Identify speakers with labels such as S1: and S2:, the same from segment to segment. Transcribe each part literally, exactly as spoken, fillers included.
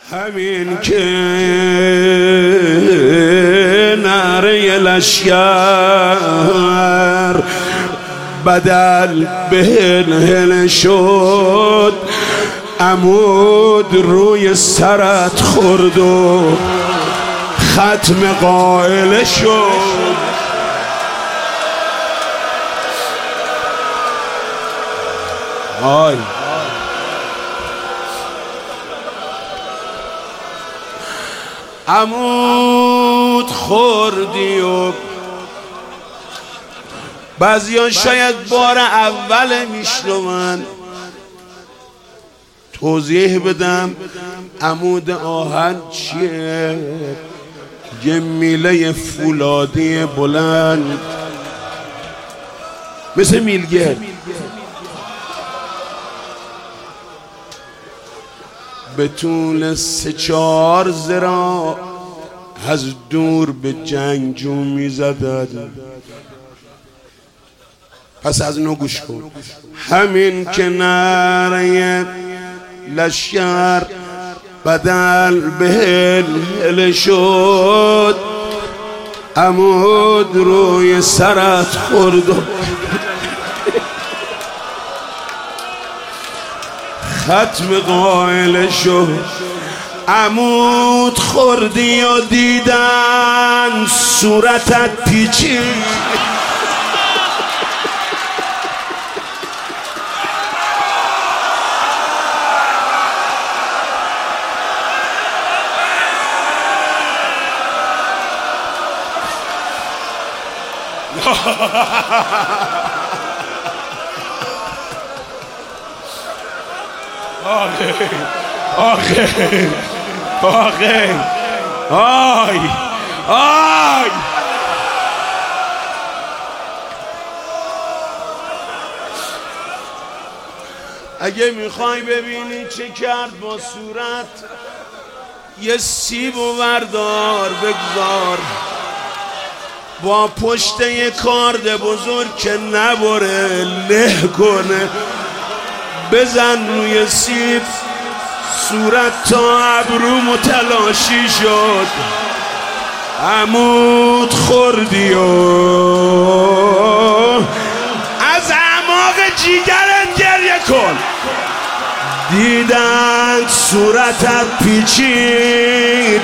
S1: همین که نعره لشکر بدل به هل هل شد، عمود روی سرت خورد و ختم قائل شد. آی عمود خوردی و بعضیان شاید بار اول میشنون. توضیح بدم عمود آهن چیه؟ یه میله فولادی بلند مثل میلگرد، به طول سه چهار ذراع از دور به جنگجو میزدد. پس از نو گوش کن. همین که نعره لشکر بدل به هل هل شد، عمود روی سرت خورد و ختم قائل شد. عمود خوردی و دیدن صورتت پیچید، آخه آخه آخه آی آی اگه میخوای ببینی چه کرد با صورت، یه سیب و بردار بگذار با پشت یه کارد بزرگ که نبره له کنه، بزن روی سیب، صورت تا ابرو متلاشی شد. عمود خوردی و از اعماق جیگرت گریه کن. دیدن صورتت پیچید،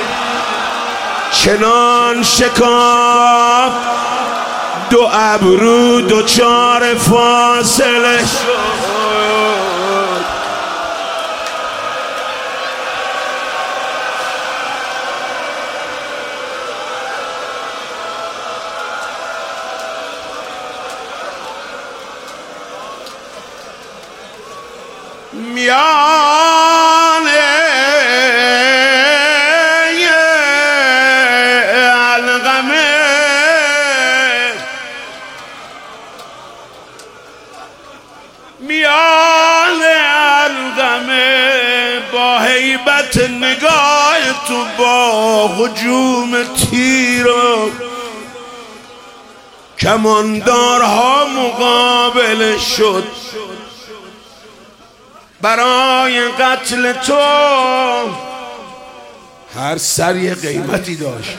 S1: چنان شکاف دو ابرو دو چار فاصله شد. میان القمه میان القمه با هیبت نگاه تو، با هجوم تیر و کماندارها مقابل شد. برای قتل تو هر سر یه قیمتی داشت.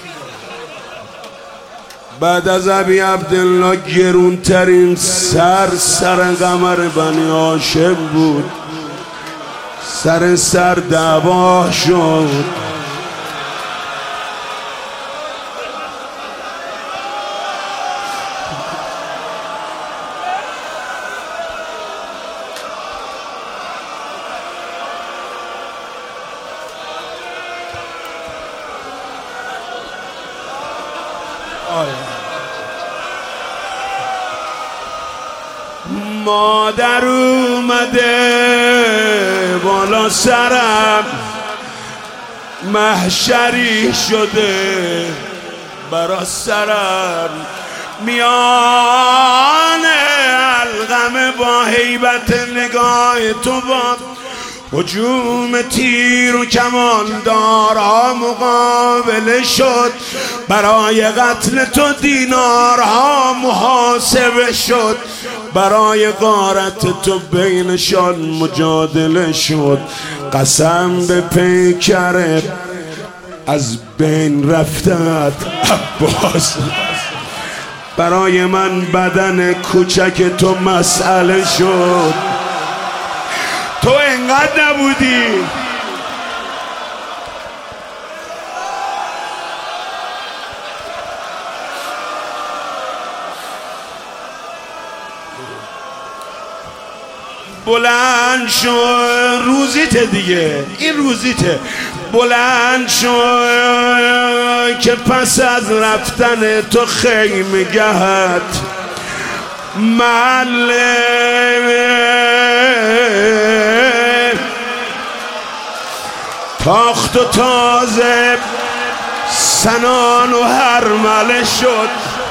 S1: بعد از ابی عبدالله گرونترین سر سر قمر بنی هاشم بود. سر سر دعوا شد. مادر اومده بالا سرم، محشری شده برا سرم. میان القمه با هیبت نگاه تو، با هجوم تیر و کماندارها مقابله شد، برای قتل تو دینارها محاسبه شد، برای غارت تو بینشان مجادله شد. قسم به پیکر از بین رفتت عباس، برای من بدن کوچک تو مسئله شد. تو انقدر نبودی بلند شو، روزیته دیگه، این روزیته. بلند شو که پس از رفتن تو خیمگهت محل تاخت و تازه سنان و هرمله شد.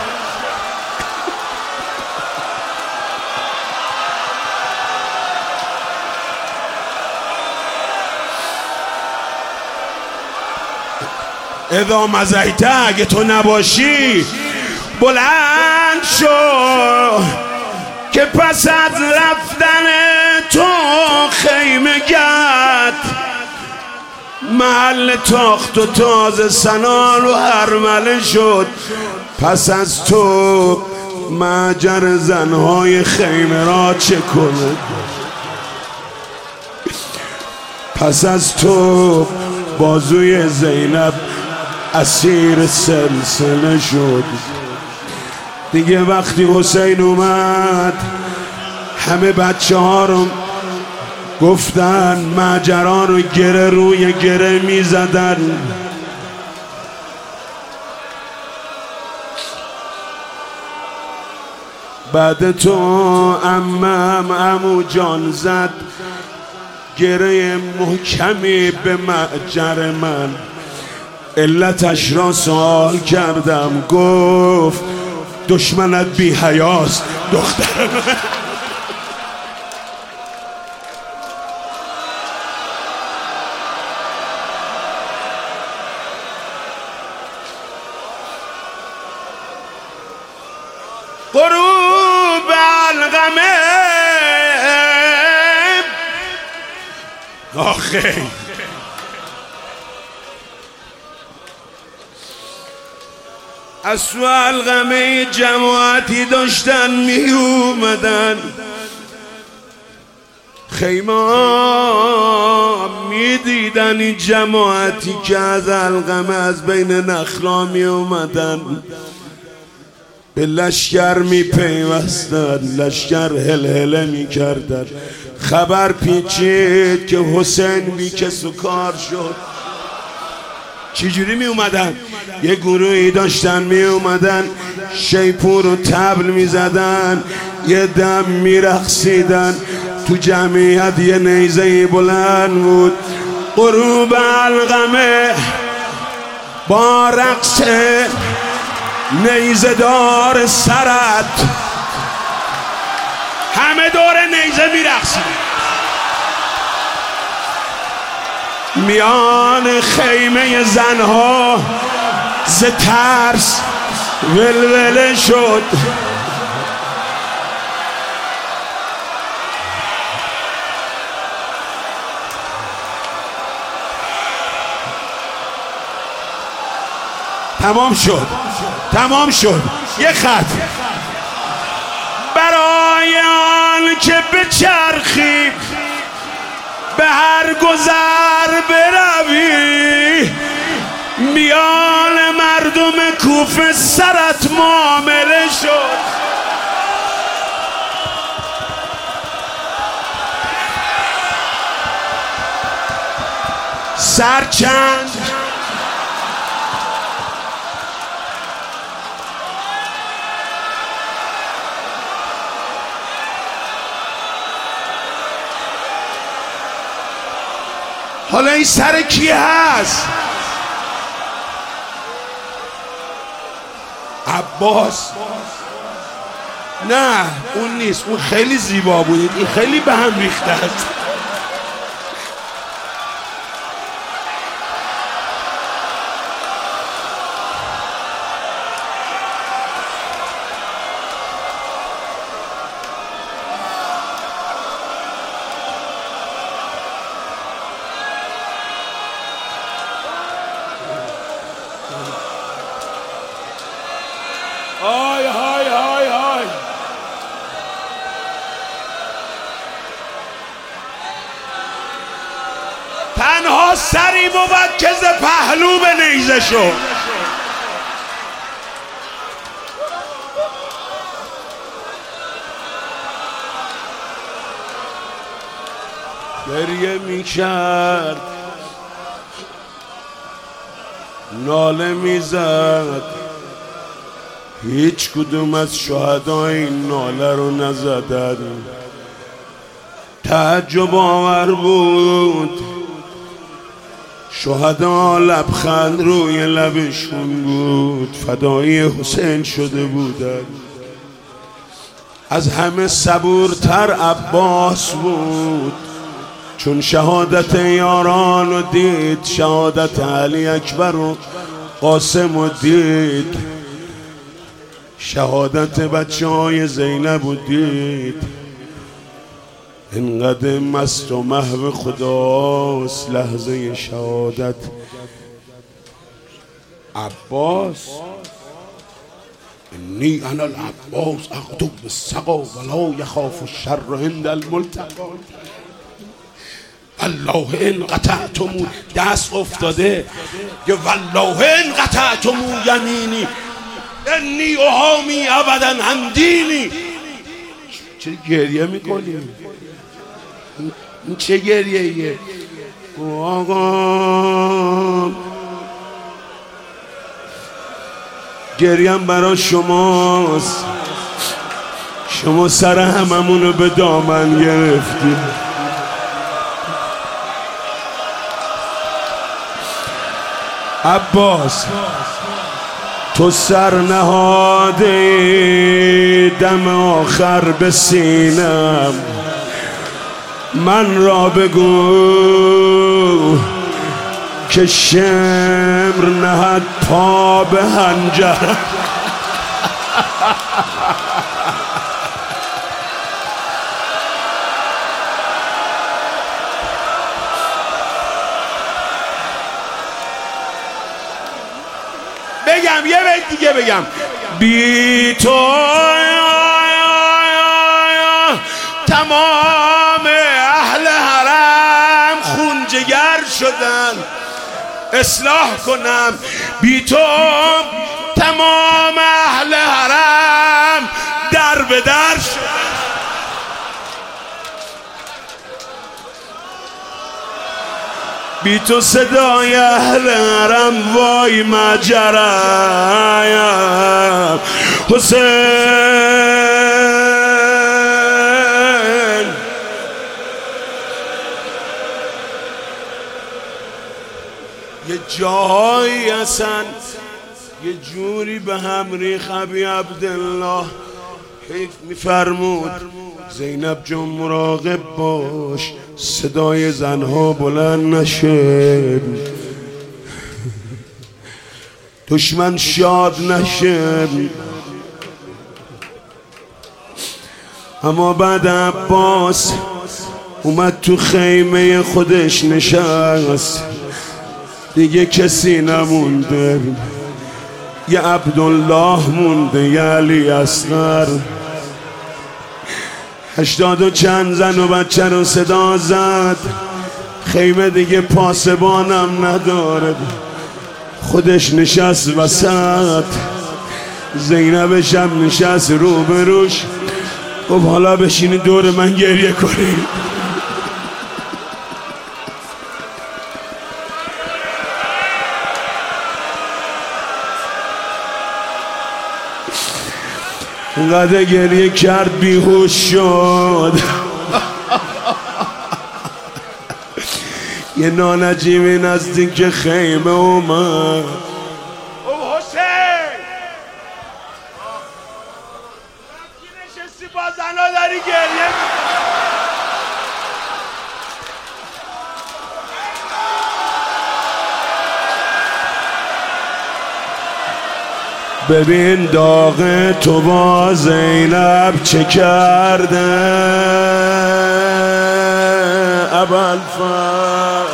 S1: اذا مزیته، اگه تو نباشی بلند شو که پس از رفتن تو خیمگت محل تاخت و تازه سنان و هرمله شد. پس از تو مجر زنهای خیمه را چه کنه؟ پس از تو بازوی زینب اسیر سلسله شد. دیگه وقتی حسین اومد همه بچه ها رو گفتن، مجران رو گره روی گره می زدن. بعد تو عمم عمو جان زد گره محکمی به مجر من. علتش را سوال کردم، گفت دشمنت بی حیاست دختر من. غروب علقمه آخه از تو علقمه جماعتی داشتن می اومدن، خیمه می دیدن این جماعتی که از علقمه از بین نخلا می اومدن، به لشکر می پیوستن، لشکر هلهله می کردن. خبر پیچید که حسین بی کس و کار شد. چجوری می اومدن؟ یه گروهی داشتن می اومدن شیپور و طبل می زدن، یه دم می رقصیدن. تو جمعیت یه نیزه بلند بود. غروب علقمه با رقص نیزه دار سرت، همه دور نیزه می رقصیدن. میان خیمه زنها ز ترس ولوله شد. تمام شد، تمام شد. یه خط برای آن که بچرخی به هر گذر بروی، میان مردم کوفه سرت معامله شد. سرچند حالا این سر کی هست؟ عباس؟ نه اون نیست، اون خیلی زیبا بود، این خیلی به هم ریخته است. عباس سری بود که ز پهلو به نیزه شد. گریه میکرد، ناله میزد، هیچ کدوم از شهدا این ناله رو نزدن. تعجب آور بود، شهدا لبخند روی لبشون بود، فدایی حسین شده بودن. از همه صبورتر عباس بود، چون شهادت یاران رو دید، شهادت علی اکبر و قاسم رو دید، شهادت بچه های زینب رو دید. اینقدر مست و محو خداست لحظه شهادت. عباس انی انا العباس اغدو بالسقا ولا یخاف الشر عند الملتقا. والله ان قطعتمو، دست افتاده که والله ان قطعتمو یمینی انی احامی ابدا عن دینی. چه گریه میکنی؟ این چه گریه ایه؟ آقا گریم برای شماست، شما سر هممونو به دامن گرفتی. عباس تو سر نهاده دم آخر به سینم، من را بگو که شمر نهد پا به هنجر. بگم یه بیت دیگه بگم. بی تو تمام اهل حرم خون جگر شدن، اصلاح کنم. بی تو تمام اهل حرم در به در شدن. بی تو صدای اهل حرم وای مجرم. حسین یه جایی اصلا یه جوری به هم ریخ ابی عبدالله حیف میفرمود زینب جان مراقب باش صدای زنها بلند نشه، دشمن شاد نشه. اما بعد عباس اومد تو خیمه خودش نشست، دیگه کسی نمونده، یه عبدالله مونده، یه علی اصغر. هشتاد و چند زن و بچه رو صدا زد، خیمه دیگه پاسبانم نداره، خودش نشست وسط، زینبش هم نشست رو بروش. خب حالا بشینی دور من گریه کنی. اینقدر گریه کرد بیهوش شد. یه نانجیمی نزدیک خیمه اومد. او حسین رفتی نشستی با زنا داری گریه ببین داغ تو با زینب چه کرده. ابوالفضل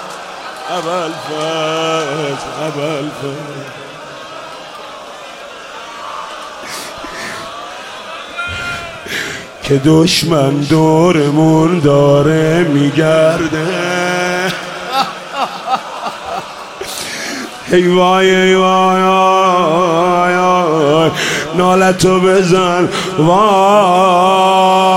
S1: ابوالفضل ابوالفضل که دشمن دورمون داره میگرده. ای وای ای وای نالتو بزن وای